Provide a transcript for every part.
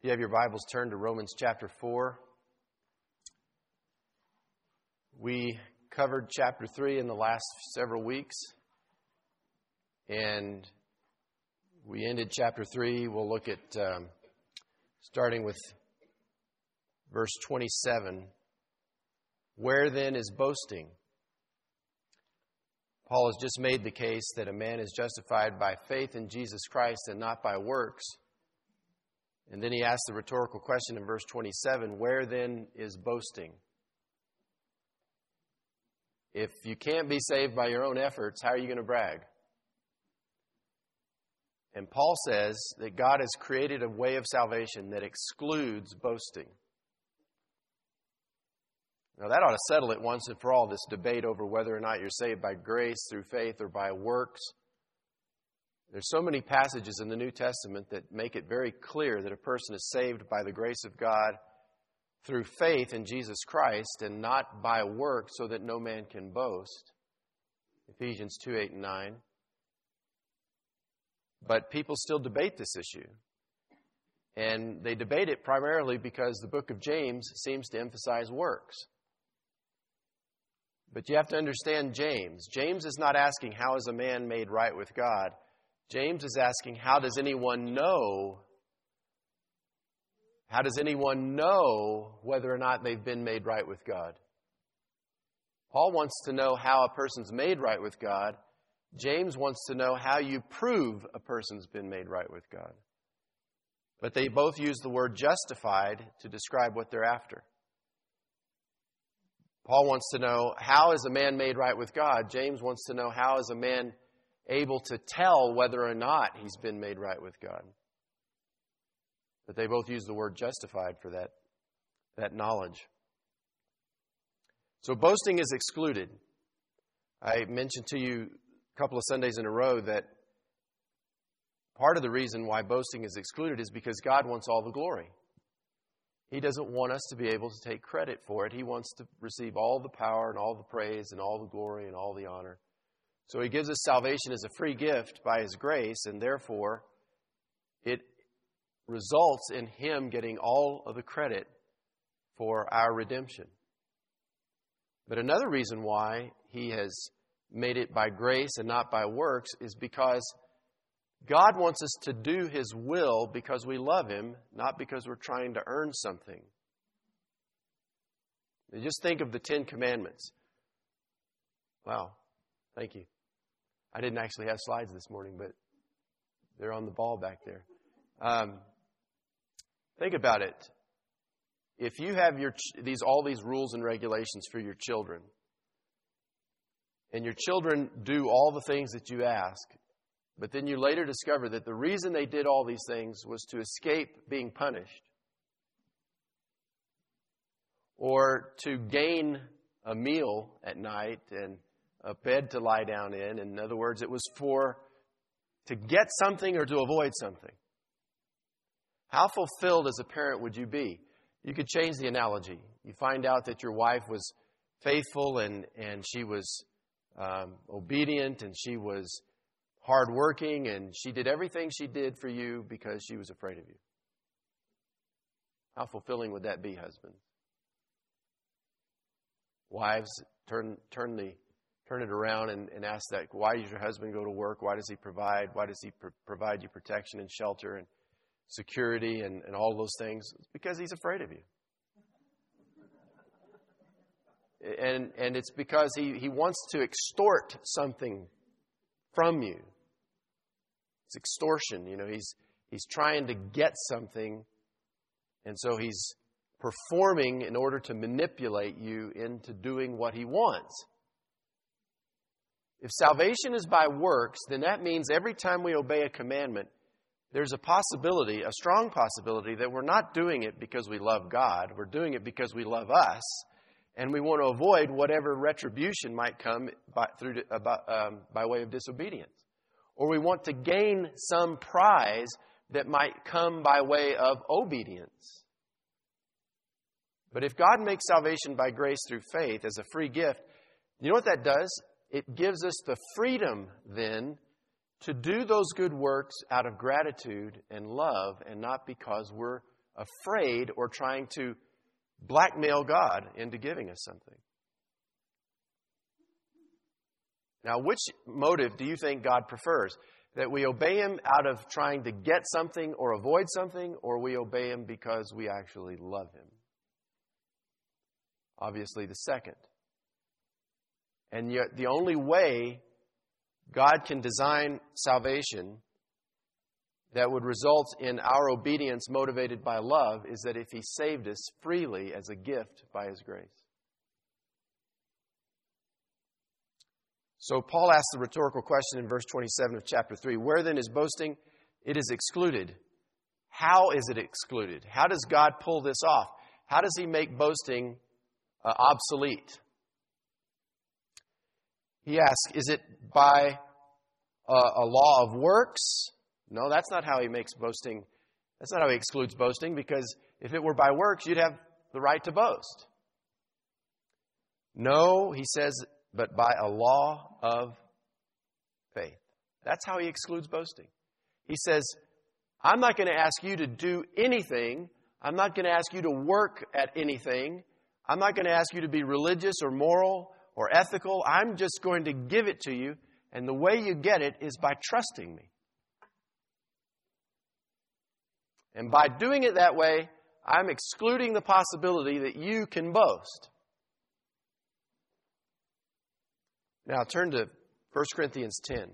If you have your Bibles, turn to Romans chapter 4. We covered chapter 3 in the last several weeks, and we ended chapter 3. We'll look at starting with verse 27. Where then is boasting? Paul has just made the case that a man is justified by faith in Jesus Christ and not by works. And then he asks the rhetorical question in verse 27, where then is boasting? If you can't be saved by your own efforts, how are you going to brag? And Paul says that God has created a way of salvation that excludes boasting. Now that ought to settle it once and for all, this debate over whether or not you're saved by grace, through faith, or by works. There's so many passages in the New Testament that make it very clear that a person is saved by the grace of God through faith in Jesus Christ and not by works, so that no man can boast. Ephesians 2, 8, and 9. But people still debate this issue. And they debate it primarily because the book of James seems to emphasize works. But you have to understand James. James is not asking, how is a man made right with God? James is asking, how does anyone know? How does anyone know whether or not they've been made right with God? Paul wants to know how a person's made right with God. James wants to know how you prove a person's been made right with God. But they both use the word justified to describe what they're after. Paul wants to know, how is a man made right with God? James wants to know, how is a man able to tell whether or not he's been made right with God? But they both use the word justified for that knowledge. So boasting is excluded. I mentioned to you a couple of Sundays in a row that part of the reason why boasting is excluded is because God wants all the glory. He doesn't want us to be able to take credit for it. He wants to receive all the power and all the praise and all the glory and all the honor. So He gives us salvation as a free gift by His grace, and therefore it results in Him getting all of the credit for our redemption. But another reason why He has made it by grace and not by works is because God wants us to do His will because we love Him, not because we're trying to earn something. And just think of the 10 Commandments. Wow, thank you. I didn't actually have slides this morning, but they're on the ball back there. Think about it. If you have all these rules and regulations for your children, and your children do all the things that you ask, but then you later discover that the reason they did all these things was to escape being punished, or to gain a meal at night and a bed to lie down in. In other words, it was to get something or to avoid something. How fulfilled as a parent would you be? You could change the analogy. You find out that your wife was faithful and she was obedient and she was hardworking and she did everything she did for you because she was afraid of you. How fulfilling would that be, husband? Wives, turn it around and ask that. Why does your husband go to work? Why does he provide? Why does he provide you protection and shelter and security and all those things? It's because he's afraid of you. And it's because he wants to extort something from you. It's extortion. You know, he's trying to get something, and so he's performing in order to manipulate you into doing what he wants. If salvation is by works, then that means every time we obey a commandment, there's a possibility, a strong possibility, that we're not doing it because we love God. We're doing it because we love us, and we want to avoid whatever retribution might come by way of disobedience. Or we want to gain some prize that might come by way of obedience. But if God makes salvation by grace through faith as a free gift, you know what that does? It gives us the freedom then to do those good works out of gratitude and love, and not because we're afraid or trying to blackmail God into giving us something. Now, which motive do you think God prefers? That we obey Him out of trying to get something or avoid something, or we obey Him because we actually love Him? Obviously, the second. And yet, the only way God can design salvation that would result in our obedience motivated by love is that if He saved us freely as a gift by His grace. So Paul asks the rhetorical question in verse 27 of chapter 3, where then is boasting? It is excluded. How is it excluded? How does God pull this off? How does He make boasting obsolete? He asks, is it by a law of works? No, that's not how He makes boasting. That's not how He excludes boasting, because if it were by works, you'd have the right to boast. No, he says, but by a law of faith. That's how He excludes boasting. He says, I'm not going to ask you to do anything. I'm not going to ask you to work at anything. I'm not going to ask you to be religious or moral or ethical. I'm just going to give it to you. And the way you get it is by trusting me. And by doing it that way, I'm excluding the possibility that you can boast. Now turn to 1 Corinthians 10.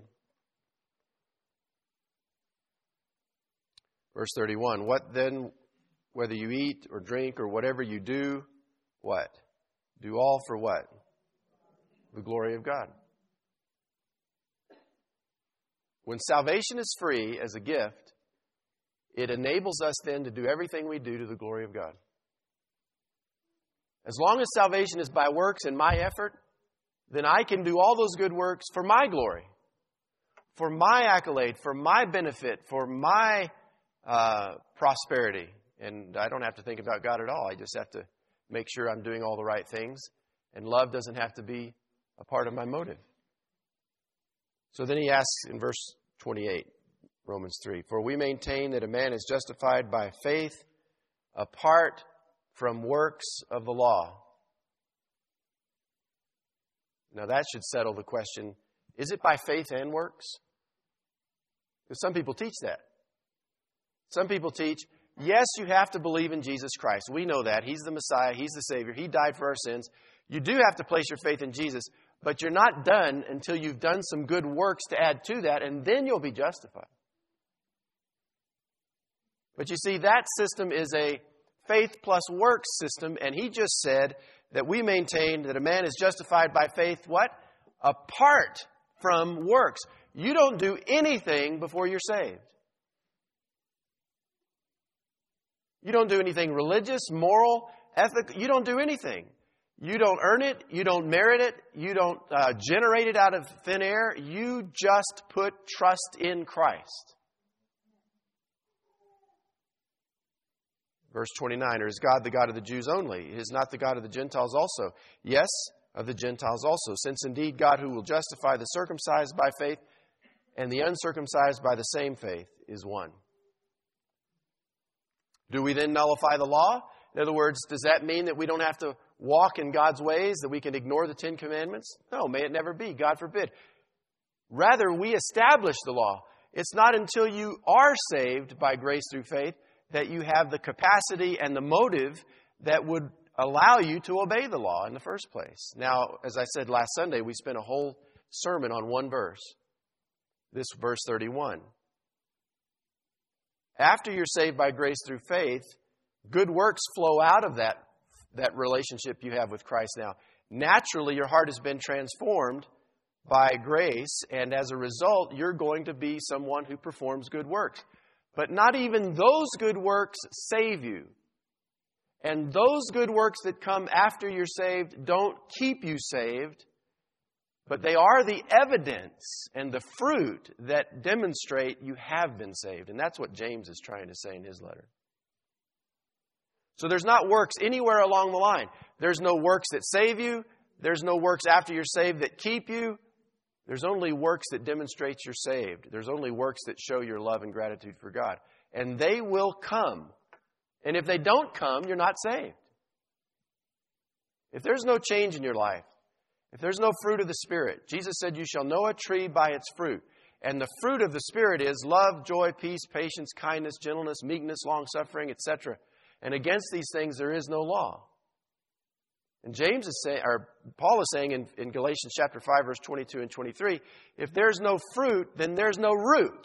Verse 31. What then, whether you eat or drink or whatever you do, what? Do all for what? The glory of God. When salvation is free as a gift, it enables us then to do everything we do to the glory of God. As long as salvation is by works and my effort, then I can do all those good works for my glory, for my accolade, for my benefit, for my prosperity. And I don't have to think about God at all. I just have to make sure I'm doing all the right things. And love doesn't have to be a part of my motive. So then he asks in verse 28, Romans 3, for we maintain that a man is justified by faith apart from works of the law. Now that should settle the question, is it by faith and works? Because some people teach that. Some people teach, yes, you have to believe in Jesus Christ. We know that. He's the Messiah. He's the Savior. He died for our sins. You do have to place your faith in Jesus, but you're not done until you've done some good works to add to that, and then you'll be justified. But you see, that system is a faith plus works system, and he just said that we maintain that a man is justified by faith, what? Apart from works. You don't do anything before you're saved. You don't do anything religious, moral, ethical. You don't do anything. You don't earn it. You don't merit it. You don't generate it out of thin air. You just put trust in Christ. Verse 29, or is God the God of the Jews only? Is not the God of the Gentiles also? Yes, of the Gentiles also. Since indeed God who will justify the circumcised by faith and the uncircumcised by the same faith is one. Do we then nullify the law? In other words, does that mean that we don't have to walk in God's ways, that we can ignore the Ten Commandments? No, may it never be. God forbid. Rather, we establish the law. It's not until you are saved by grace through faith that you have the capacity and the motive that would allow you to obey the law in the first place. Now, as I said last Sunday, we spent a whole sermon on one verse. This verse 31. After you're saved by grace through faith, good works flow out of that relationship you have with Christ now. Naturally, your heart has been transformed by grace, and as a result, you're going to be someone who performs good works. But not even those good works save you. And those good works that come after you're saved don't keep you saved, but they are the evidence and the fruit that demonstrate you have been saved. And that's what James is trying to say in his letter. So there's not works anywhere along the line. There's no works that save you. There's no works after you're saved that keep you. There's only works that demonstrate you're saved. There's only works that show your love and gratitude for God. And they will come And if they don't come, you're not saved. If there's no change in your life, if there's no fruit of the Spirit, Jesus said, you shall know a tree by its fruit. And the fruit of the Spirit is love, joy, peace, patience, kindness, gentleness, meekness, long-suffering, etc. And against these things there is no law. And James is saying, or Paul is saying in Galatians chapter 5, verse 22 and 23, if there's no fruit, then there's no root.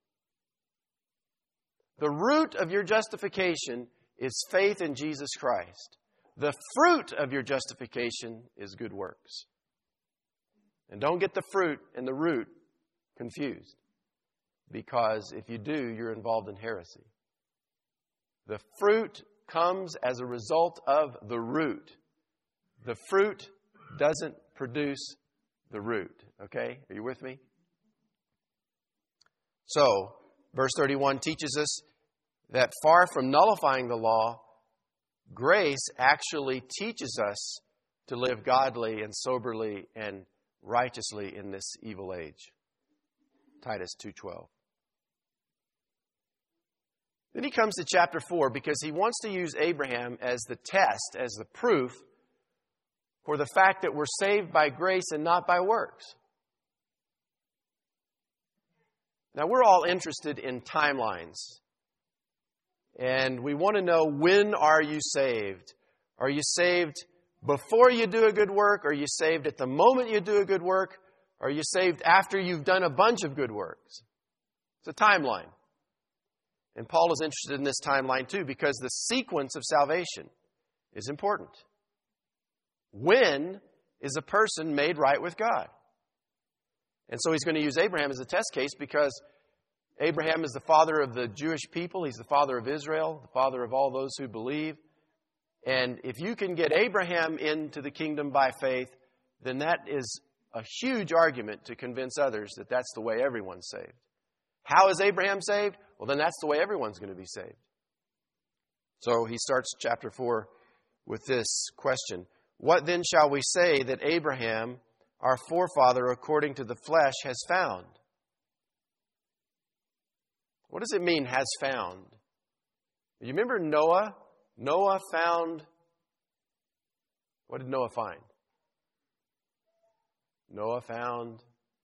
The root of your justification is faith in Jesus Christ. The fruit of your justification is good works. And don't get the fruit and the root confused. Because if you do, you're involved in heresy. The fruit comes as a result of the root. The fruit doesn't produce the root. Okay? Are you with me? So, verse 31 teaches us that far from nullifying the law, grace actually teaches us to live godly and soberly and righteously in this evil age. Titus 2:12. Then he comes to chapter 4 because he wants to use Abraham as the test, as the proof for the fact that we're saved by grace and not by works. Now, we're all interested in timelines. And we want to know, when are you saved? Are you saved before you do a good work? Are you saved at the moment you do a good work? Are you saved after you've done a bunch of good works? It's a timeline. And Paul is interested in this timeline too, because the sequence of salvation is important. When is a person made right with God? And so he's going to use Abraham as a test case because Abraham is the father of the Jewish people. He's the father of Israel, the father of all those who believe. And if you can get Abraham into the kingdom by faith, then that is a huge argument to convince others that that's the way everyone's saved. How is Abraham saved? Well, then that's the way everyone's going to be saved. So he starts chapter 4 with this question. What then shall we say that Abraham, our forefather according to the flesh, has found? What does it mean, has found? You remember Noah? Noah found... What did Noah find? Noah found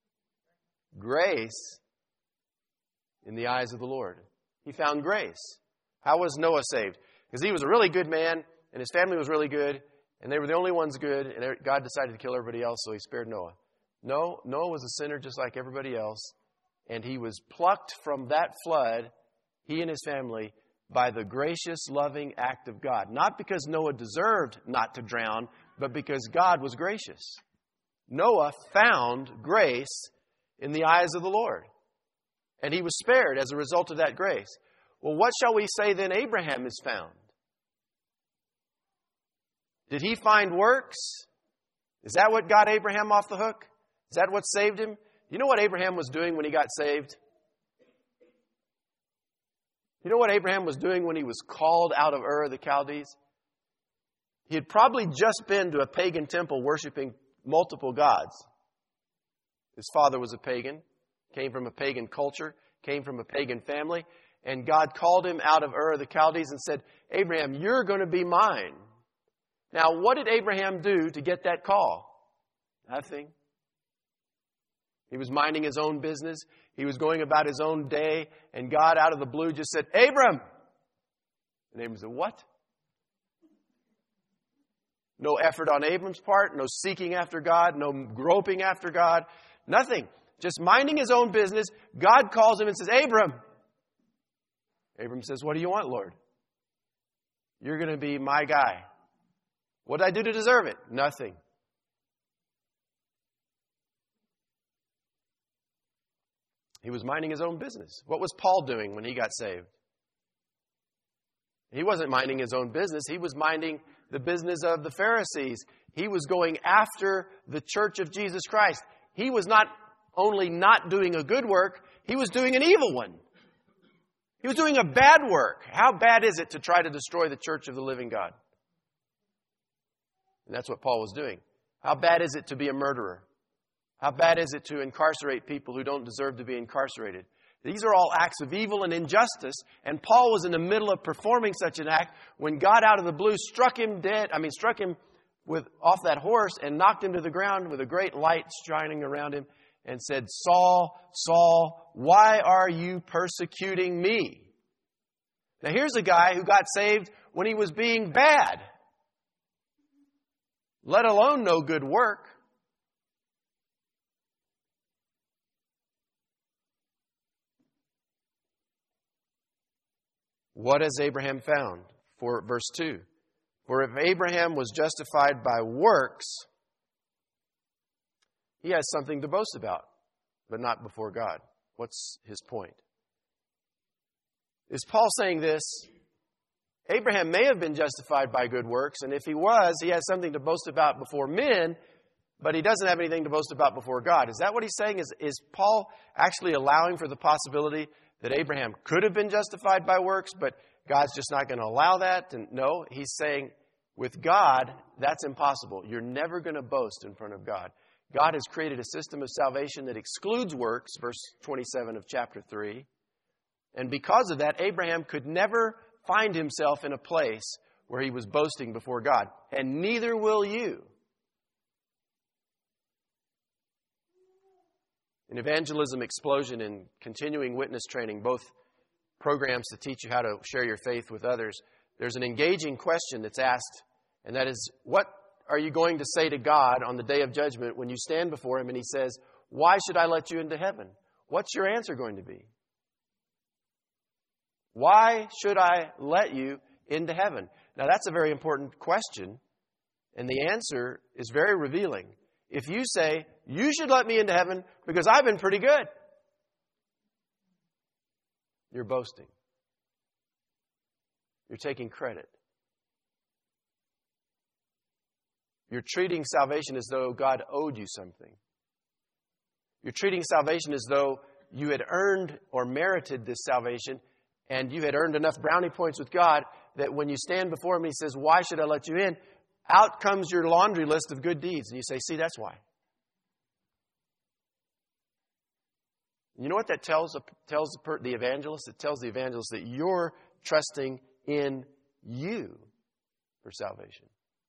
grace in the eyes of the Lord. He found grace. How was Noah saved? Because he was a really good man, and his family was really good, and they were the only ones good, and God decided to kill everybody else, so he spared Noah. No, Noah was a sinner just like everybody else, and he was plucked from that flood, he and his family, by the gracious, loving act of God. Not because Noah deserved not to drown, but because God was gracious. Noah found grace in the eyes of the Lord. And he was spared as a result of that grace. Well, what shall we say then Abraham has found? Did he find works? Is that what got Abraham off the hook? Is that what saved him? You know what Abraham was doing when he got saved? You know what Abraham was doing when he was called out of Ur of the Chaldees? He had probably just been to a pagan temple worshiping multiple gods. His father was a pagan, came from a pagan culture, came from a pagan family, and God called him out of Ur of the Chaldees and said, Abraham, you're going to be mine. Now, what did Abraham do to get that call? Nothing. He was minding his own business. He was going about his own day, and God out of the blue just said, Abram! And Abram said, what? No effort on Abram's part, no seeking after God, no groping after God, nothing. Just minding his own business. God calls him and says, Abram. Abram says, what do you want, Lord? You're going to be my guy. What did I do to deserve it? Nothing. He was minding his own business. What was Paul doing when he got saved? He wasn't minding his own business. He was minding the business of the Pharisees. He was going after the church of Jesus Christ. He was not only not doing a good work, he was doing an evil one. He was doing a bad work. How bad is it to try to destroy the church of the living God? And that's what Paul was doing. How bad is it to be a murderer? How bad is it to incarcerate people who don't deserve to be incarcerated? These are all acts of evil and injustice. And Paul was in the middle of performing such an act when God out of the blue struck him off that horse and knocked him to the ground with a great light shining around him and said, Saul, Saul, why are you persecuting me? Now here's a guy who got saved when he was being bad, let alone no good work. What has Abraham found? For verse 2. For if Abraham was justified by works, he has something to boast about, but not before God. What's his point? Is Paul saying this? Abraham may have been justified by good works, and if he was, he has something to boast about before men, but he doesn't have anything to boast about before God. Is that what he's saying? Is Paul actually allowing for the possibility that Abraham could have been justified by works, but God's just not going to allow that? And no, he's saying with God, that's impossible. You're never going to boast in front of God. God has created a system of salvation that excludes works, verse 27 of chapter 3. And because of that, Abraham could never find himself in a place where he was boasting before God. And neither will you. In Evangelism Explosion and Continuing Witness Training, both programs to teach you how to share your faith with others, there's an engaging question that's asked, and that is, what are you going to say to God on the day of judgment when you stand before Him and He says, why should I let you into heaven? What's your answer going to be? Why should I let you into heaven? Now that's a very important question, and the answer is very revealing. If you say, you should let me into heaven because I've been pretty good, you're boasting. You're taking credit. You're treating salvation as though God owed you something. You're treating salvation as though you had earned or merited this salvation, and you had earned enough brownie points with God that when you stand before Him, He says, why should I let you in? Out comes your laundry list of good deeds. And you say, see, that's why. You know what that tells the evangelist? It tells the evangelist that you're trusting in you for salvation.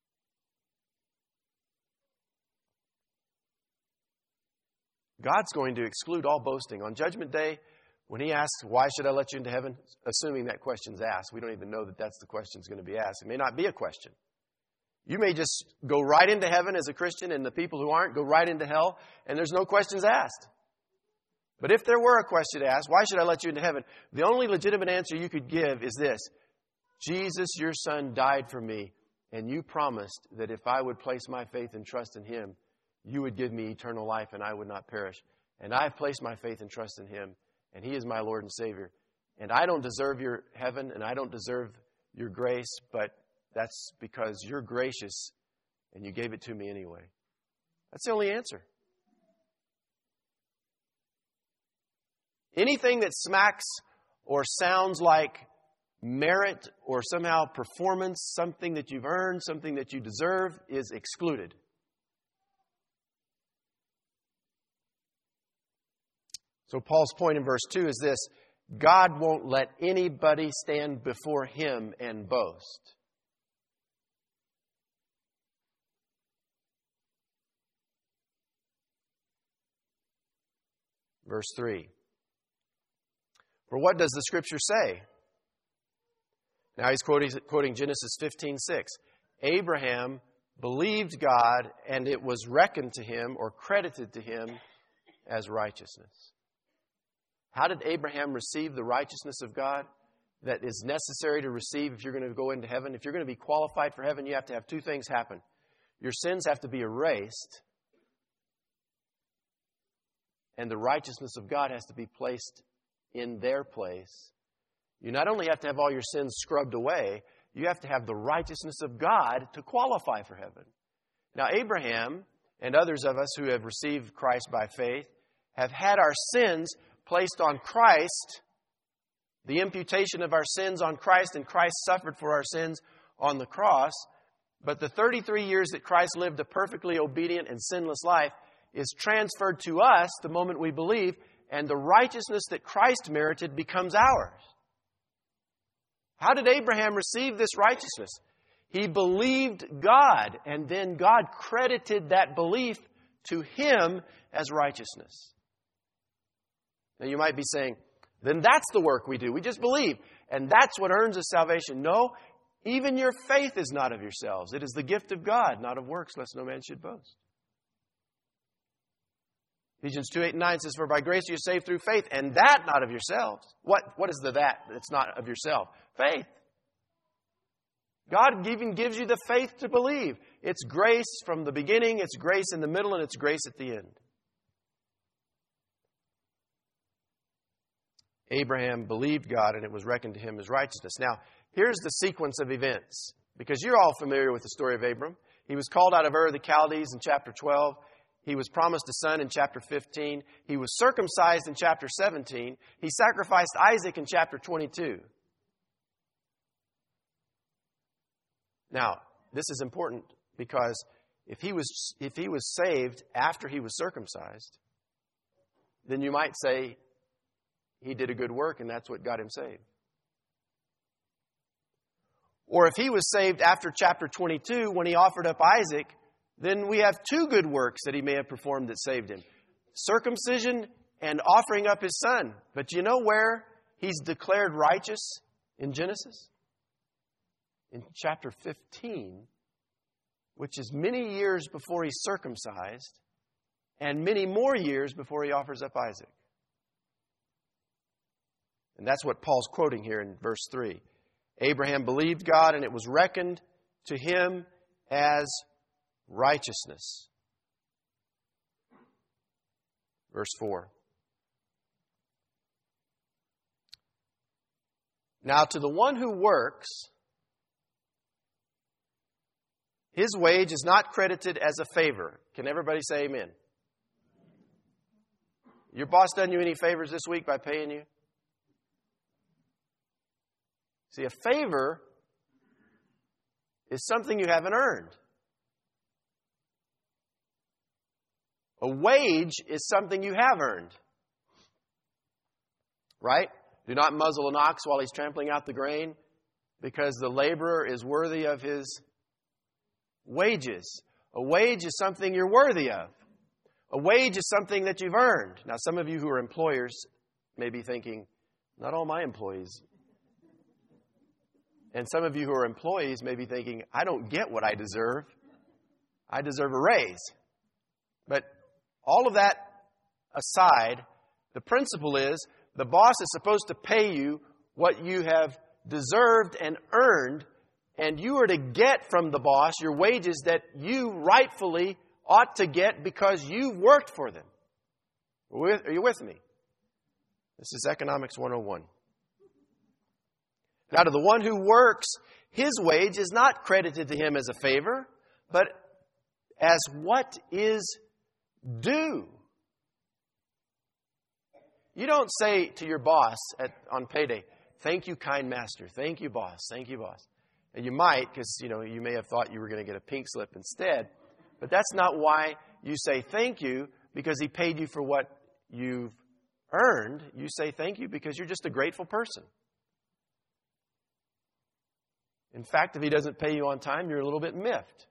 God's going to exclude all boasting. On Judgment Day, when He asks, why should I let you into heaven? Assuming that question's asked. We don't even know that that's the question's going to be asked. It may not be a question. You may just go right into heaven as a Christian, and the people who aren't go right into hell, and there's no questions asked. But if there were a question asked, why should I let you into heaven? The only legitimate answer you could give is this: Jesus, your Son, died for me, and you promised that if I would place my faith and trust in Him, you would give me eternal life and I would not perish. And I've placed my faith and trust in Him, and He is my Lord and Savior. And I don't deserve your heaven, and I don't deserve your grace, but that's because you're gracious and you gave it to me anyway. That's the only answer. Anything that smacks or sounds like merit or somehow performance, something that you've earned, something that you deserve, is excluded. So Paul's point in verse 2 is this: God won't let anybody stand before Him and boast. Verse 3. For what does the Scripture say? Now he's quoting Genesis 15:6. Abraham believed God, and it was reckoned to him or credited to him as righteousness. How did Abraham receive the righteousness of God that is necessary to receive if you're going to go into heaven? If you're going to be qualified for heaven, you have to have two things happen. Your sins have to be erased, and the righteousness of God has to be placed in their place. You not only have to have all your sins scrubbed away, you have to have the righteousness of God to qualify for heaven. Now, Abraham and others of us who have received Christ by faith have had our sins placed on Christ, the imputation of our sins on Christ, and Christ suffered for our sins on the cross. But the 33 years that Christ lived a perfectly obedient and sinless life is transferred to us the moment we believe, and the righteousness that Christ merited becomes ours. How did Abraham receive this righteousness? He believed God, and then God credited that belief to him as righteousness. Now you might be saying, then that's the work we do. We just believe, and that's what earns us salvation. No, even your faith is not of yourselves. It is the gift of God, not of works, lest no man should boast. Ephesians 2:8-9 says, for by grace you are saved through faith, and that not of yourselves. What is the that that's not of yourself? Faith. God even gives you the faith to believe. It's grace from the beginning, it's grace in the middle, and it's grace at the end. Abraham believed God, and it was reckoned to him as righteousness. Now, here's the sequence of events, because you're all familiar with the story of Abram. He was called out of Ur of the Chaldees in chapter 12. He was promised a son in chapter 15. He was circumcised in chapter 17. He sacrificed Isaac in chapter 22. Now, this is important because if he was saved after he was circumcised, then you might say he did a good work and that's what got him saved. Or if he was saved after chapter 22 when he offered up Isaac, then we have two good works that he may have performed that saved him. Circumcision and offering up his son. But you know where he's declared righteous in Genesis? In chapter 15, which is many years before he's circumcised and many more years before he offers up Isaac. And that's what Paul's quoting here in verse 3. Abraham believed God, and it was reckoned to him as righteousness. Verse 4. Now to the one who works, his wage is not credited as a favor. Can everybody say amen? Your boss done you any favors this week by paying you? See, a favor is something you haven't earned. A wage is something you have earned. Right? Do not muzzle an ox while he's trampling out the grain, because the laborer is worthy of his wages. A wage is something you're worthy of. A wage is something that you've earned. Now, some of you who are employers may be thinking, not all my employees. And some of you who are employees may be thinking, I don't get what I deserve. I deserve a raise. But all of that aside, the principle is the boss is supposed to pay you what you have deserved and earned, and you are to get from the boss your wages that you rightfully ought to get because you've worked for them. Are you with me? This is Economics 101. Now, to the one who works, his wage is not credited to him as a favor, but as what is due. You don't say to your boss on payday, thank you, kind master. Thank you, boss. Thank you, boss. And you might, because you may have thought you were going to get a pink slip instead. But that's not why you say thank you, because he paid you for what you've earned. You say thank you because you're just a grateful person. In fact, if he doesn't pay you on time, you're a little bit miffed.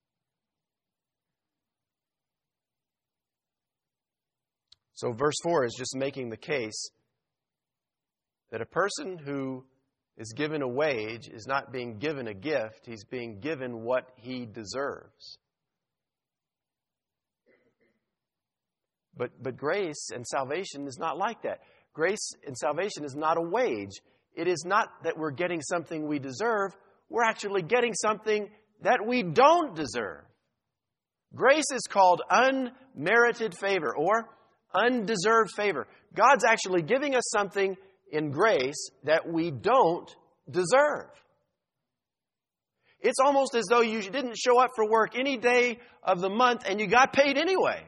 So verse 4 is just making the case that a person who is given a wage is not being given a gift. He's being given what he deserves. But grace and salvation is not like that. Grace and salvation is not a wage. It is not that we're getting something we deserve. We're actually getting something that we don't deserve. Grace is called unmerited favor or undeserved favor. God's actually giving us something in grace that we don't deserve. It's almost as though you didn't show up for work any day of the month and you got paid anyway.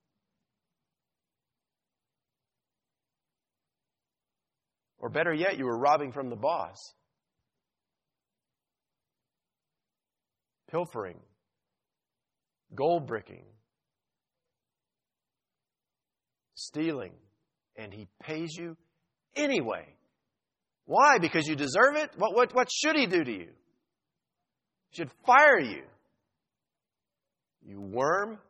Or better yet, you were robbing from the boss. Pilfering. Gold bricking. Stealing. and He pays you anyway. Why? Because you deserve it? What should He do to you? He should fire you. You worm.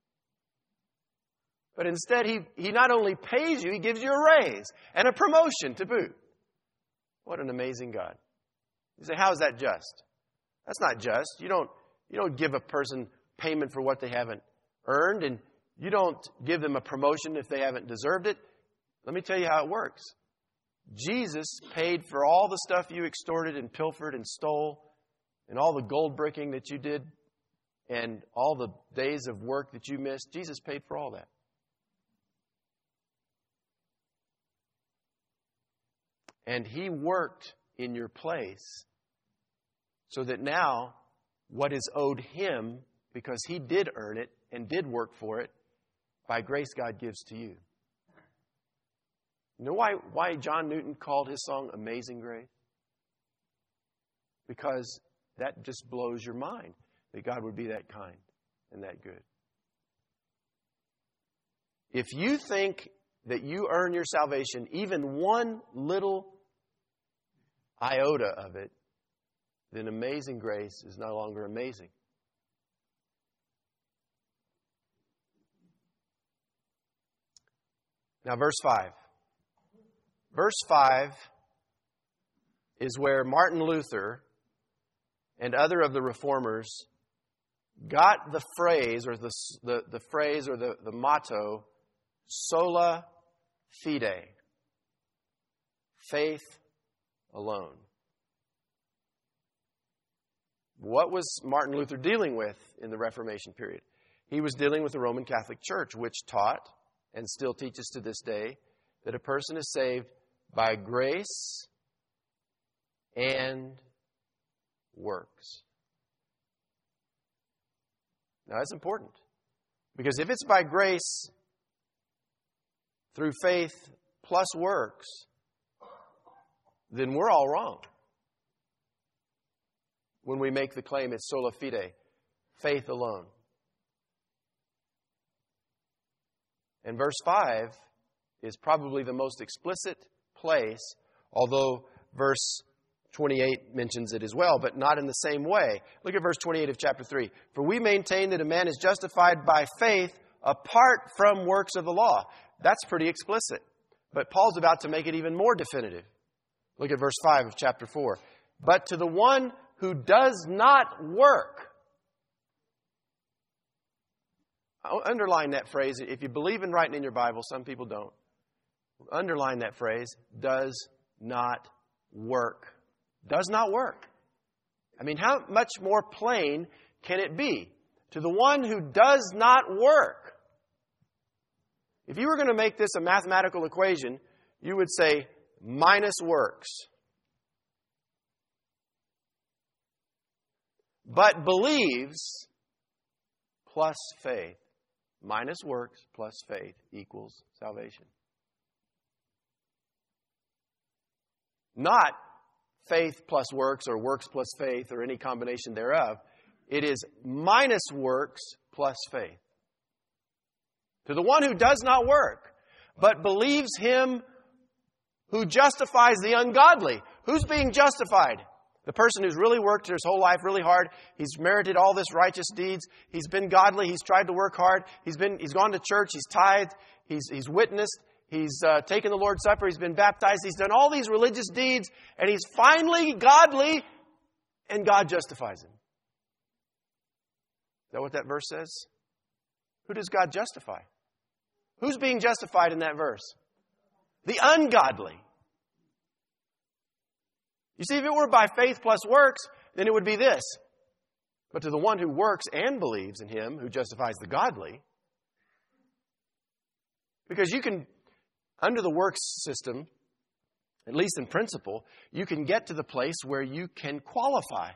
But instead, he not only pays you, He gives you a raise and a promotion to boot. What an amazing God. You say, how is that just? That's not just. You don't give a person payment for what they haven't earned, and you don't give them a promotion if they haven't deserved it. Let me tell you how it works. Jesus paid for all the stuff you extorted and pilfered and stole, and all the gold bricking that you did, and all the days of work that you missed. Jesus paid for all that. And He worked in your place so that now what is owed Him, because He did earn it and did work for it, by grace God gives to you. You know why John Newton called his song Amazing Grace? Because that just blows your mind that God would be that kind and that good. If you think that you earn your salvation, even one little iota of it, then amazing grace is no longer amazing. Now, verse 5. Verse 5 is where Martin Luther and other of the reformers got the phrase, or the phrase, or the motto, sola fide, faith alone. What was Martin Luther dealing with in the Reformation period? He was dealing with the Roman Catholic Church, which taught, and still teaches to this day, that a person is saved by grace and works. Now, that's important. Because if it's by grace through faith plus works, then we're all wrong when we make the claim it's sola fide, faith alone. And verse 5 is probably the most explicit place, although verse 28 mentions it as well, but not in the same way. Look at verse 28 of chapter 3. For we maintain that a man is justified by faith apart from works of the law. That's pretty explicit. But Paul's about to make it even more definitive. Look at verse 5 of chapter 4. But to the one who does not work. I'll underline that phrase. If you believe in writing in your Bible, some people don't. Underline that phrase, does not work. Does not work. I mean, how much more plain can it be? To the one who does not work. If you were going to make this a mathematical equation, you would say minus works. But believes plus faith. Minus works plus faith equals salvation. Not faith plus works or works plus faith or any combination thereof. It is minus works plus faith. To the one who does not work, but believes Him who justifies the ungodly. Who's being justified? The person who's really worked his whole life really hard. He's merited all this righteous deeds. He's been godly. He's tried to work hard. He's gone to church. He's tithed. He's witnessed. He's taken the Lord's Supper. He's been baptized. He's done all these religious deeds. And he's finally godly. And God justifies him. Is that what that verse says? Who does God justify? Who's being justified in that verse? The ungodly. You see, if it were by faith plus works, then it would be this. But to the one who works and believes in Him who justifies the godly, because you can, under the works system, at least in principle, you can get to the place where you can qualify.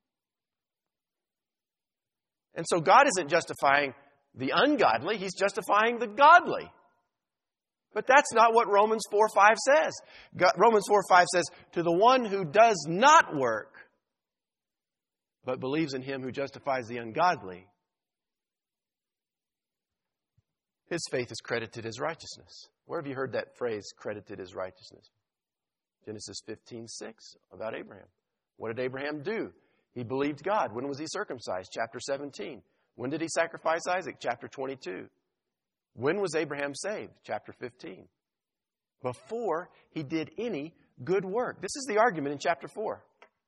And so God isn't justifying the ungodly, He's justifying the godly. But that's not what Romans 4:5 says. Romans 4:5 says, to the one who does not work, but believes in Him who justifies the ungodly, his faith is credited as righteousness. Where have you heard that phrase, credited as righteousness? Genesis 15:6, about Abraham. What did Abraham do? He believed God. When was he circumcised? Chapter 17. When did he sacrifice Isaac? Chapter 22. When was Abraham saved? Chapter 15. Before he did any good work. This is the argument in chapter 4.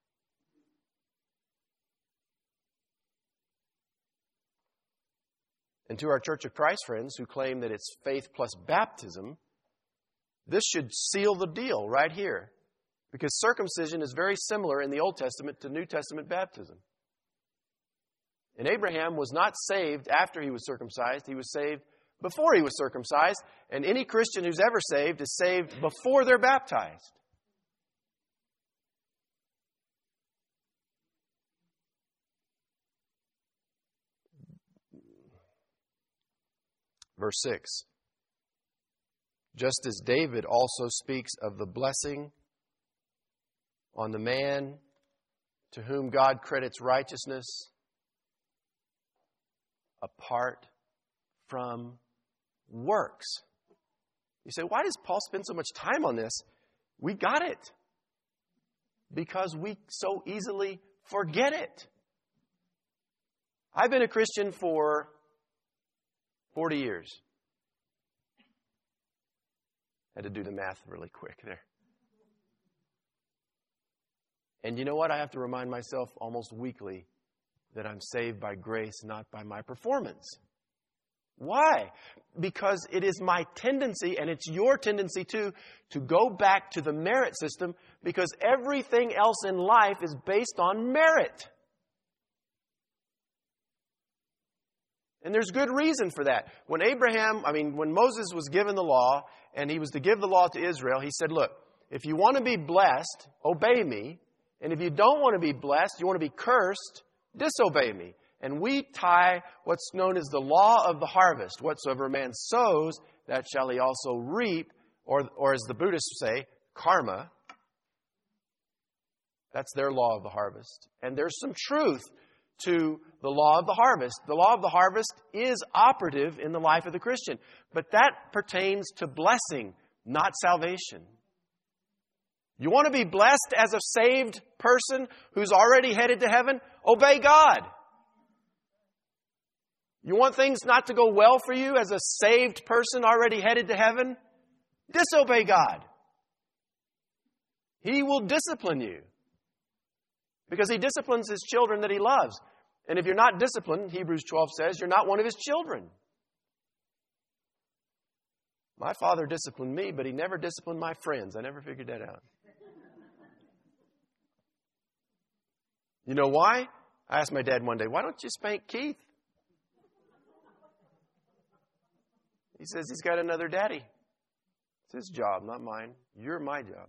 And to our Church of Christ friends who claim that it's faith plus baptism, this should seal the deal right here. Because circumcision is very similar in the Old Testament to New Testament baptism. And Abraham was not saved after he was circumcised. He was saved before he was circumcised. And any Christian who's ever saved is saved before they're baptized. Verse 6. Just as David also speaks of the blessing on the man to whom God credits righteousness apart from works. You say, why does Paul spend so much time on this? We got it. Because we so easily forget it. I've been a Christian for 40 years. Had to do the math really quick there. And you know what? I have to remind myself almost weekly that I'm saved by grace, not by my performance. Why? Because it is my tendency, and it's your tendency too, to go back to the merit system, because everything else in life is based on merit. And there's good reason for that. When Moses was given the law, and he was to give the law to Israel, he said, look, if you want to be blessed, obey me. And if you don't want to be blessed, you want to be cursed, disobey me. And we tie what's known as the law of the harvest. Whatsoever a man sows, that shall he also reap. Or as the Buddhists say, karma. That's their law of the harvest. And there's some truth to the law of the harvest. The law of the harvest is operative in the life of the Christian. But that pertains to blessing, not salvation. You want to be blessed as a saved person who's already headed to heaven? Obey God. You want things not to go well for you as a saved person already headed to heaven? Disobey God. He will discipline you. Because He disciplines His children that He loves. And if you're not disciplined, Hebrews 12 says, you're not one of His children. My father disciplined me, but he never disciplined my friends. I never figured that out. You know why? I asked my dad one day, why don't you spank Keith? He says he's got another daddy. It's his job, not mine. You're my job.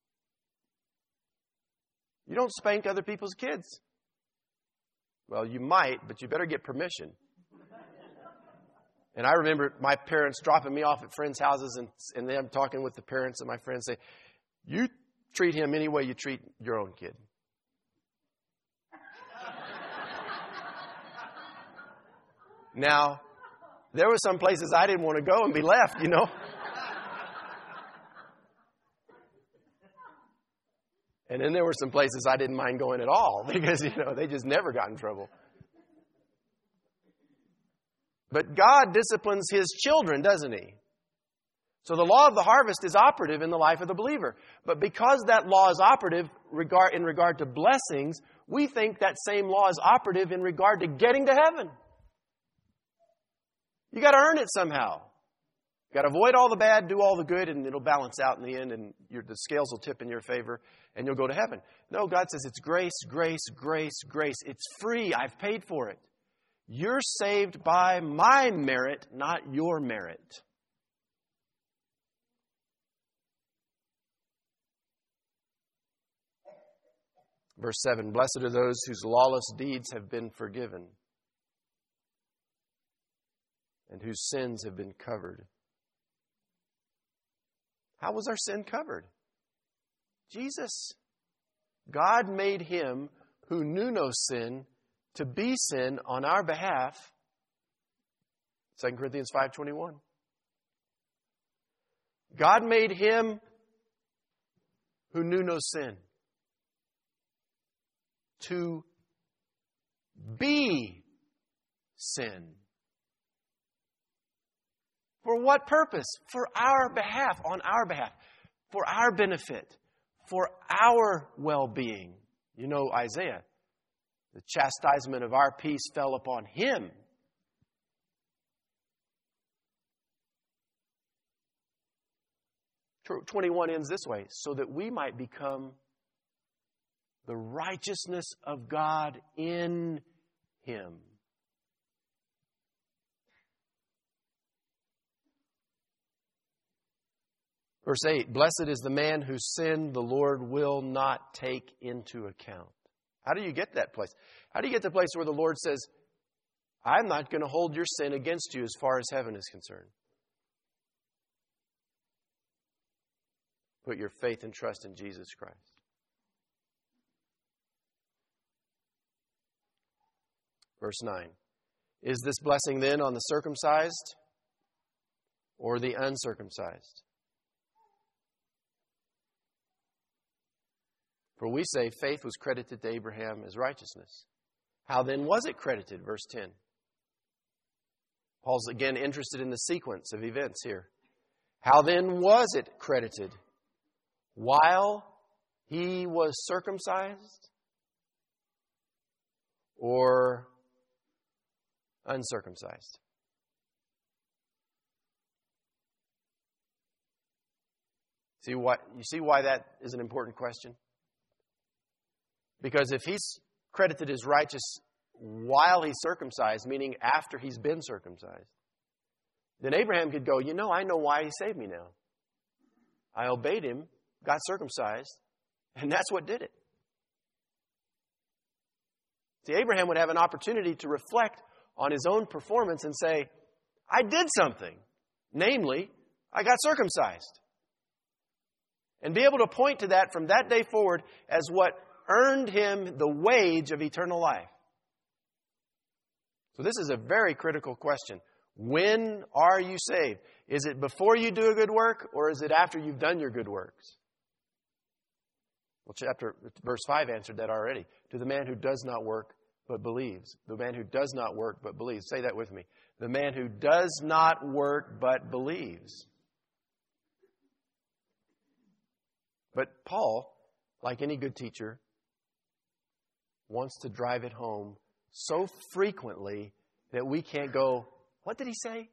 You don't spank other people's kids. Well, you might, but you better get permission. And I remember my parents dropping me off at friends' houses and them talking with the parents of my friends say, you treat him any way you treat your own kid. Now, there were some places I didn't want to go and be left, you know. And then there were some places I didn't mind going at all because, they just never got in trouble. But God disciplines His children, doesn't He? So the law of the harvest is operative in the life of the believer. But because that law is operative in regard to blessings, we think that same law is operative in regard to getting to heaven. You got to earn it somehow. You got to avoid all the bad, do all the good, and it'll balance out in the end, and the scales will tip in your favor, and you'll go to heaven. No, God says it's grace, grace, grace, grace. It's free. I've paid for it. You're saved by my merit, not your merit. Verse 7, blessed are those whose lawless deeds have been forgiven and whose sins have been covered. How was our sin covered? Jesus. God made Him who knew no sin to be sin on our behalf. 2 Corinthians 5:21. God made Him who knew no sin to be sin. For what purpose? For our behalf, on our behalf, for our benefit, for our well-being. You know Isaiah, the chastisement of our peace fell upon Him. Verse 21 ends this way, so that we might become the righteousness of God in Him. Verse 8, blessed is the man whose sin the Lord will not take into account. How do you get that place? How do you get to the place where the Lord says, I'm not going to hold your sin against you as far as heaven is concerned? Put your faith and trust in Jesus Christ. Verse 9, is this blessing then on the circumcised or the uncircumcised? For we say faith was credited to Abraham as righteousness. How then was it credited? Verse 10. Paul's again interested in the sequence of events here. How then was it credited? While he was circumcised or uncircumcised? You see why that is an important question? Because if he's credited as righteous while he's circumcised, meaning after he's been circumcised, then Abraham could go, I know why He saved me now. I obeyed Him, got circumcised, and that's what did it. See, Abraham would have an opportunity to reflect on his own performance and say, I did something. Namely, I got circumcised. And be able to point to that from that day forward as what earned him the wage of eternal life. So this is a very critical question. When are you saved? Is it before you do a good work, or is it after you've done your good works? Well, verse 5 answered that already. To the man who does not work but believes. The man who does not work but believes. Say that with me. The man who does not work but believes. But Paul, like any good teacher, wants to drive it home so frequently that we can't go, what did he say?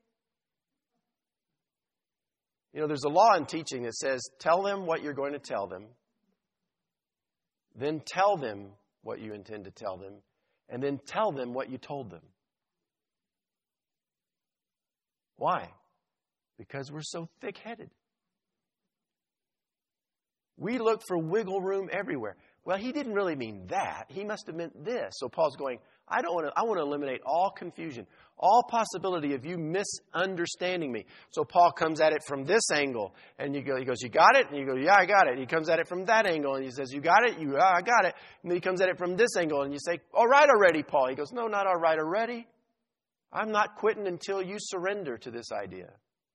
There's a law in teaching that says, tell them what you're going to tell them, then tell them what you intend to tell them, and then tell them what you told them. Why? Because we're so thick-headed. We look for wiggle room everywhere. Well, he didn't really mean that. He must have meant this. So Paul's going, I want to eliminate all confusion, all possibility of you misunderstanding me. So Paul comes at it from this angle. And he goes, you got it? And you go, yeah, I got it. He comes at it from that angle. And he says, you got it? I got it. And then he comes at it from this angle. And you say, all right already, Paul. He goes, no, not all right already. I'm not quitting until you surrender to this idea.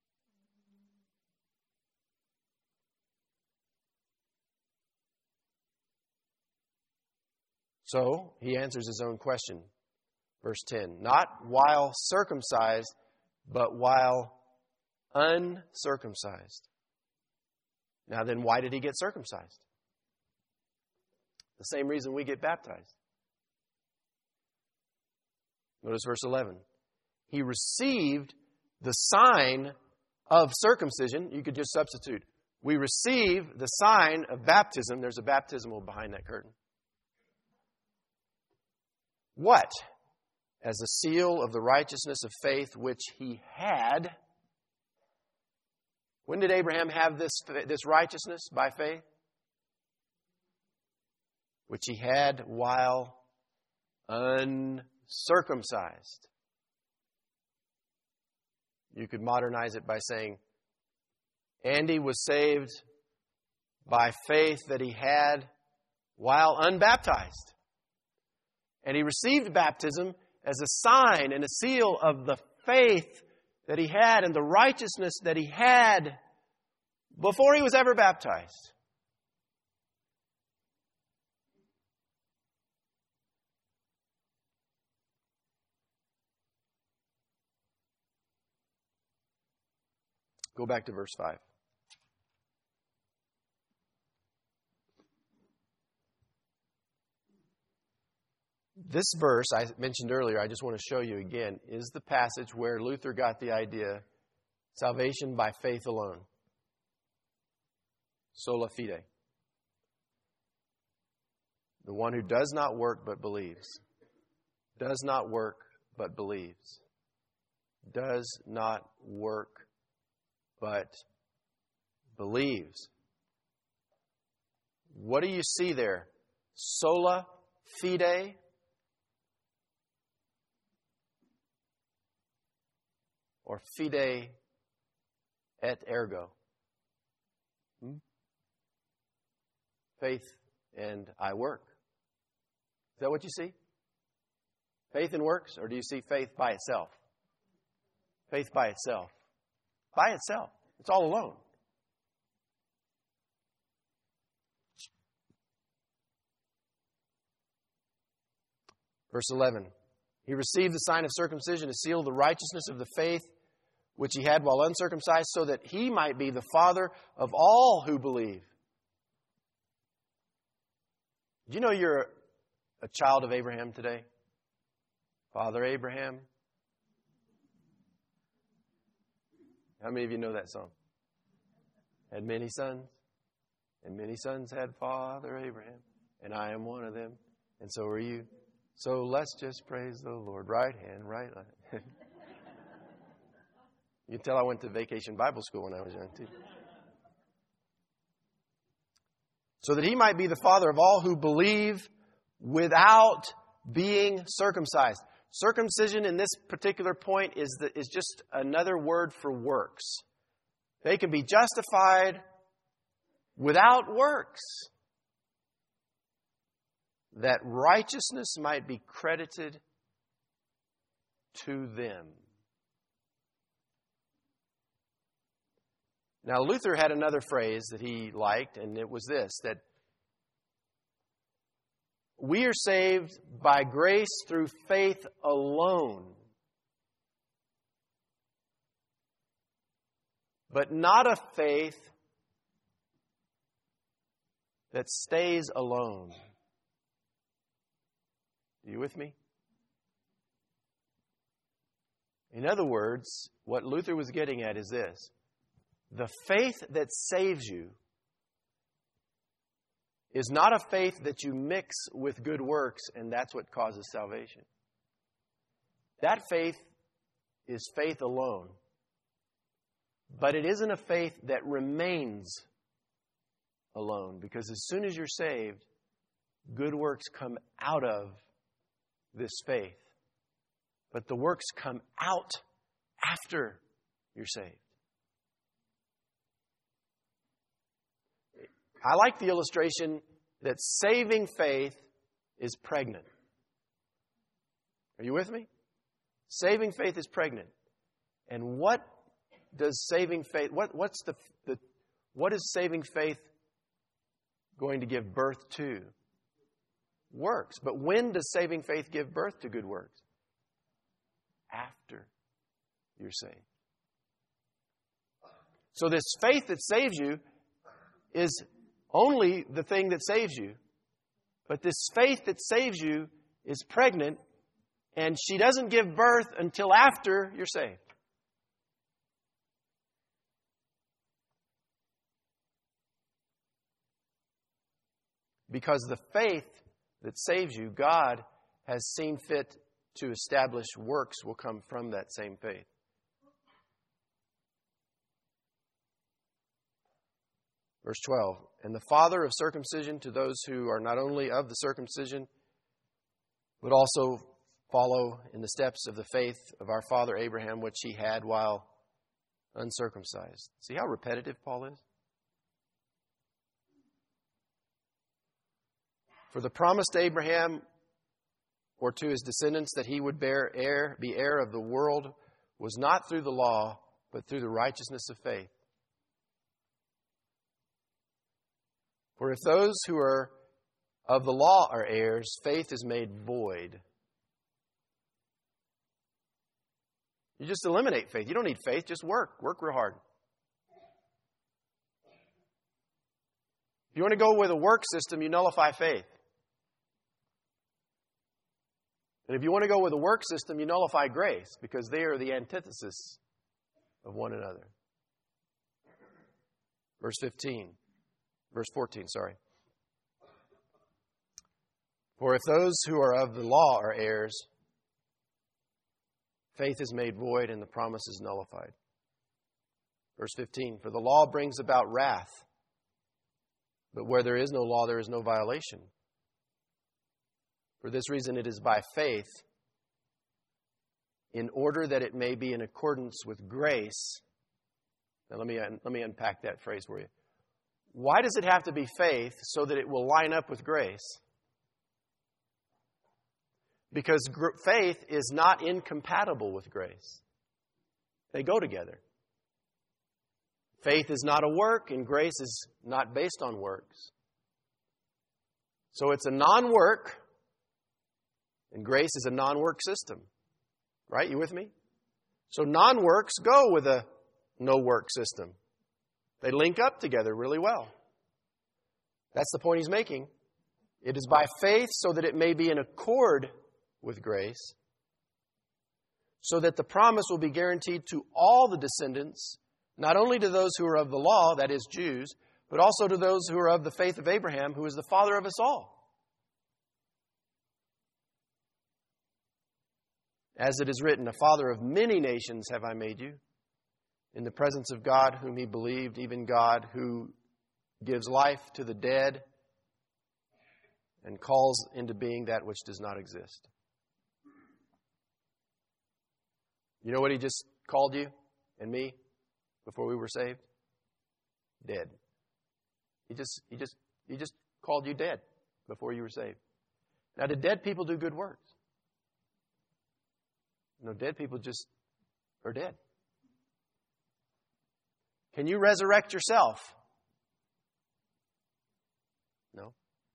So, he answers his own question. Verse 10, not while circumcised, but while uncircumcised. Now then, why did he get circumcised? The same reason we get baptized. Notice verse 11. He received the sign of circumcision. You could just substitute. We receive the sign of baptism. There's a baptismal behind that curtain. What? As a seal of the righteousness of faith which he had. When did Abraham have this righteousness? By faith? Which he had while uncircumcised. You could modernize it by saying, Andy was saved by faith that he had while unbaptized. And he received baptism as a sign and a seal of the faith that he had and the righteousness that he had before he was ever baptized. Go back to verse 5. This verse I mentioned earlier, I just want to show you again, is the passage where Luther got the idea, salvation by faith alone. Sola fide. The one who does not work but believes. Does not work but believes. Does not work but believes. What do you see there? Sola fide. Or fide et ergo. Faith and I work. Is that what you see? Faith and works? Or do you see faith by itself? Faith by itself. By itself. It's all alone. Verse 11. He received the sign of circumcision to seal the righteousness of the faith which he had while uncircumcised, so that he might be the father of all who believe. Do you know you're a child of Abraham today? Father Abraham. How many of you know that song? Had many sons, and many sons had Father Abraham, and I am one of them, and so are you. So let's just praise the Lord. Right hand, right leg. You can tell I went to vacation Bible school when I was young, too. So that he might be the father of all who believe without being circumcised. Circumcision in this particular point is just another word for works. They can be justified without works, that righteousness might be credited to them. Now, Luther had another phrase that he liked, and it was this, that we are saved by grace through faith alone, but not a faith that stays alone. Are you with me? In other words, what Luther was getting at is this. The faith that saves you is not a faith that you mix with good works, and that's what causes salvation. That faith is faith alone. But it isn't a faith that remains alone, because as soon as you're saved, good works come out of this faith. But the works come out after you're saved. I like the illustration that saving faith is pregnant. Are you with me? Saving faith is pregnant. And what does saving faith, what is saving faith going to give birth to? Works. But when does saving faith give birth to good works? After you're saved. So this faith that saves you is only the thing that saves you. But this faith that saves you is pregnant, and she doesn't give birth until after you're saved. Because the faith that saves you, God has seen fit to establish works will come from that same faith. Verse 12, and the father of circumcision to those who are not only of the circumcision, but also follow in the steps of the faith of our father Abraham, which he had while uncircumcised. See how repetitive Paul is? For the promise to Abraham or to his descendants that he would be heir of the world was not through the law, but through the righteousness of faith. For if those who are of the law are heirs, faith is made void. You just eliminate faith. You don't need faith, just work. Work real hard. If you want to go with a work system, you nullify faith. And if you want to go with a work system, you nullify grace, because they are the antithesis of one another. Verse 14, sorry. For if those who are of the law are heirs, faith is made void and the promise is nullified. Verse 15, for the law brings about wrath, but where there is no law, there is no violation. For this reason, it is by faith, in order that it may be in accordance with grace. Now, let me unpack that phrase for you. Why does it have to be faith so that it will line up with grace? Because faith is not incompatible with grace. They go together. Faith is not a work, and grace is not based on works. So it's a non-work, and grace is a non-work system. Right? You with me? So non-works go with a no-work system. They link up together really well. That's the point he's making. It is by faith so that it may be in accord with grace, so that the promise will be guaranteed to all the descendants, not only to those who are of the law, that is, Jews, but also to those who are of the faith of Abraham, who is the father of us all. As it is written, a father of many nations have I made you, in the presence of God whom he believed, even God who gives life to the dead and calls into being that which does not exist. You know what he just called you and me before we were saved? Dead. He just called you dead before you were saved. Now, did dead people do good works? No, dead people just are dead. Can you resurrect yourself? No.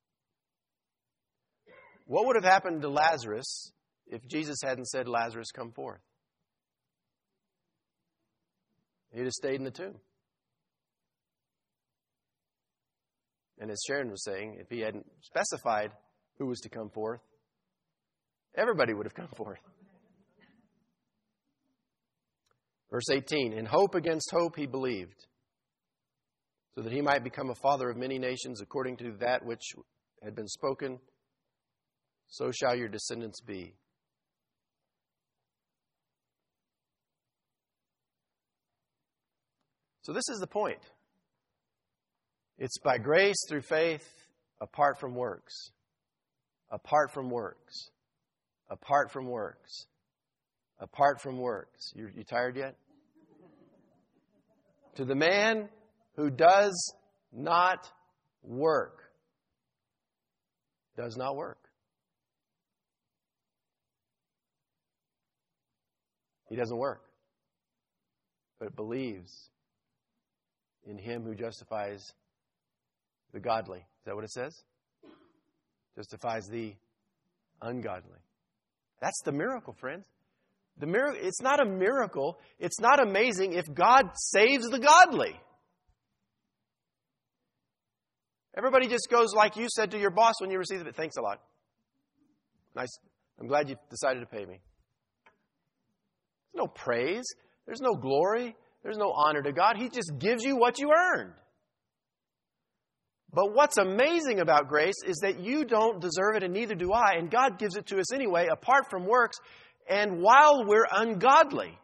What would have happened to Lazarus if Jesus hadn't said, Lazarus, come forth? He'd have stayed in the tomb. And as Sharon was saying, if he hadn't specified who was to come forth, everybody would have come forth. Verse 18, in hope against hope he believed, so that he might become a father of many nations according to that which had been spoken, so shall your descendants be. So this is the point. It's by grace through faith, apart from works. Apart from works. Apart from works. Apart from works. You tired yet? To the man who does not work. Does not work. He doesn't work. But believes in him who justifies the godly. Is that what it says? Justifies the ungodly. That's the miracle, friends. The miracle, it's not a miracle. It's not amazing if God saves the godly. Everybody just goes like you said to your boss when you received it. Thanks a lot. Nice. I'm glad you decided to pay me. There's no praise. There's no glory. There's no honor to God. He just gives you what you earned. But what's amazing about grace is that you don't deserve it and neither do I. And God gives it to us anyway, apart from works, and while we're ungodly.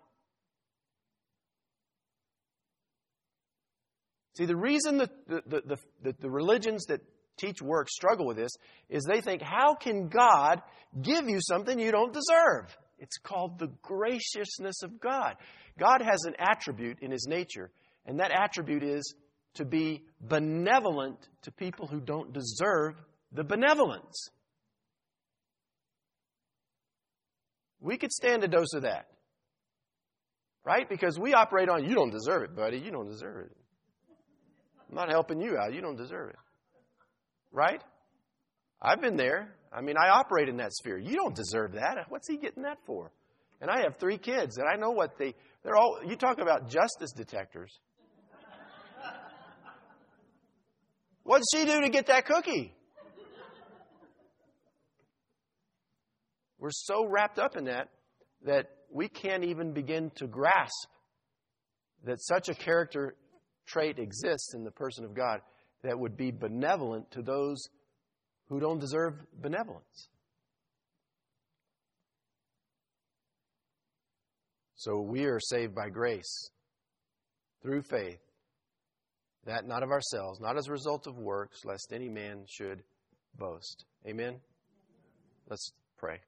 See, the reason that the religions that teach works struggle with this is they think, how can God give you something you don't deserve? It's called the graciousness of God. God has an attribute in His nature, and that attribute is to be benevolent to people who don't deserve the benevolence. We could stand a dose of that. Right? Because we operate on, you don't deserve it, buddy. You don't deserve it. I'm not helping you out. You don't deserve it. Right? I've been there. I mean, I operate in that sphere. You don't deserve that. What's he getting that for? And I have 3 kids, and I know what they're all, you talk about justice detectors. What did she do to get that cookie? We're so wrapped up in that we can't even begin to grasp that such a character trait exists in the person of God that would be benevolent to those who don't deserve benevolence. So we are saved by grace through faith, that not of ourselves, not as a result of works, lest any man should boast. Amen? Let's pray.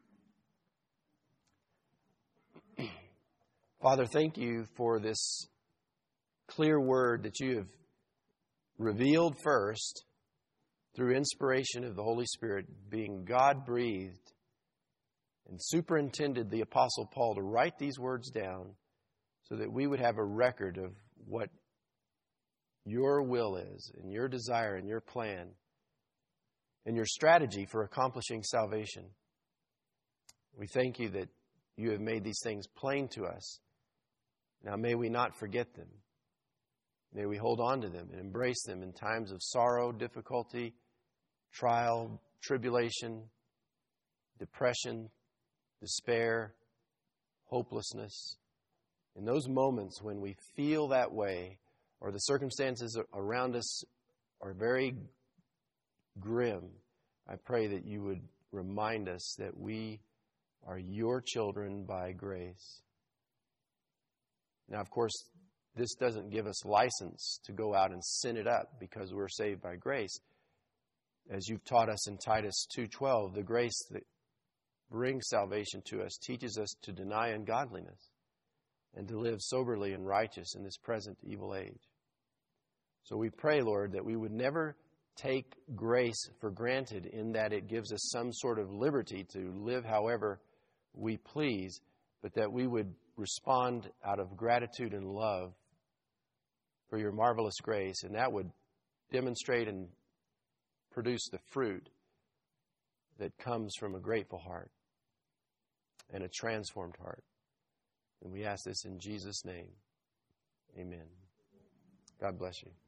Father, thank you for this clear word that you have revealed first through inspiration of the Holy Spirit, being God-breathed, and superintended the Apostle Paul to write these words down so that we would have a record of what your will is and your desire and your plan and your strategy for accomplishing salvation. We thank you that you have made these things plain to us. Now may we not forget them. May we hold on to them and embrace them in times of sorrow, difficulty, trial, tribulation, depression, despair, hopelessness. In those moments when we feel that way or the circumstances around us are very grim, I pray that you would remind us that we are your children by grace. Now, of course, this doesn't give us license to go out and sin it up because we're saved by grace. As you've taught us in Titus 2:12, the grace that brings salvation to us teaches us to deny ungodliness and to live soberly and righteous in this present evil age. So we pray, Lord, that we would never take grace for granted in that it gives us some sort of liberty to live however we please, but that we would respond out of gratitude and love for your marvelous grace, and that would demonstrate and produce the fruit that comes from a grateful heart and a transformed heart. And we ask this in Jesus' name. Amen. God bless you.